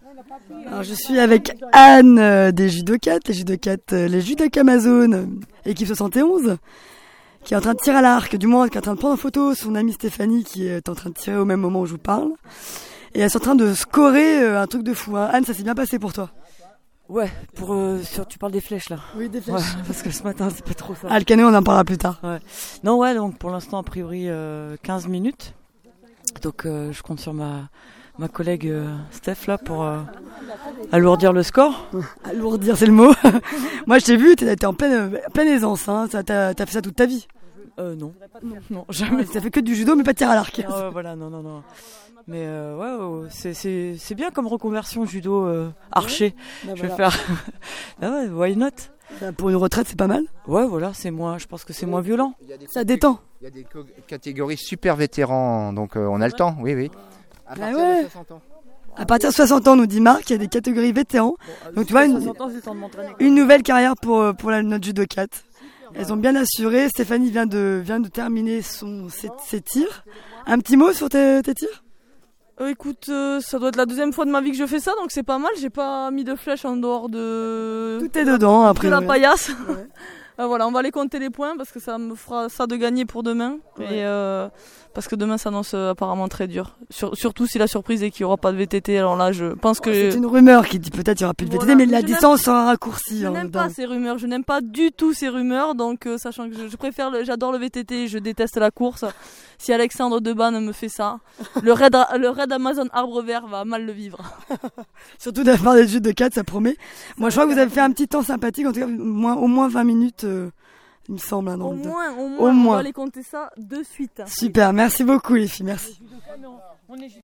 Alors, je suis avec Anne des judokates, les judokas Amazon, équipe 71, qui est en train de tirer à l'arc, du moins qui est en train de prendre en photo son amie Stéphanie qui est en train de tirer au même moment où je vous parle. Et elles sont en train de scorer un truc de fou. Hein. Anne, ça s'est bien passé pour toi? Ouais, tu parles des flèches là. Oui, des flèches. Ouais, parce que ce matin c'est pas trop ça. Ah, le canon, on en parlera plus tard. Ouais. Non, ouais, donc pour l'instant a priori 15 minutes. Donc je compte sur ma collègue Steph là pour alourdir le score. Alourdir, c'est le mot. Moi, je t'ai vu, t'es en pleine aisance. Hein. T'as fait ça toute ta vie? Non, jamais. Ça fait que du judo, mais pas de tir à l'arc. Voilà, non. Mais ouais, c'est bien comme reconversion judo archer. Je vais faire. Ah ouais, why not? Pour une retraite, c'est pas mal. Ouais, voilà, je pense que c'est moins violent. Ça détend. Il y a des catégories super vétérans, donc on a le temps, oui. À partir de 60 ans. À partir de 60 ans, nous dit Marc, il y a des catégories vétérans. Donc tu vois, une nouvelle carrière pour notre judokate. Elles ont bien assuré. Stéphanie vient de terminer ses tirs. Un petit mot sur tes tirs? Écoute, ça doit être la deuxième fois de ma vie que je fais ça, donc c'est pas mal. J'ai pas mis de flèche en dehors de... Tout est dedans, après. De la paillasse. Ouais. Voilà, on va aller compter les points parce que ça me fera ça de gagner pour demain. Ouais. Et parce que demain s'annonce apparemment très dur. Surtout si la surprise est qu'il n'y aura pas de VTT. Alors là, je pense que... C'est une rumeur qui dit peut-être qu'il n'y aura plus de VTT, mais la distance sera raccourcie. Je n'aime pas ces rumeurs, je n'aime pas du tout ces rumeurs. Donc sachant que je préfère, j'adore le VTT, je déteste la course. Si Alexandre Debanne me fait ça, le raid Amazon Arbre Vert va mal le vivre. Surtout d'avoir des jeux de 4, ça promet. Moi, je crois que vous avez fait un petit temps sympathique, en tout cas au moins 20 minutes, il me semble. Hein, au moins, on va aller compter ça de suite. Super, merci beaucoup les filles, merci.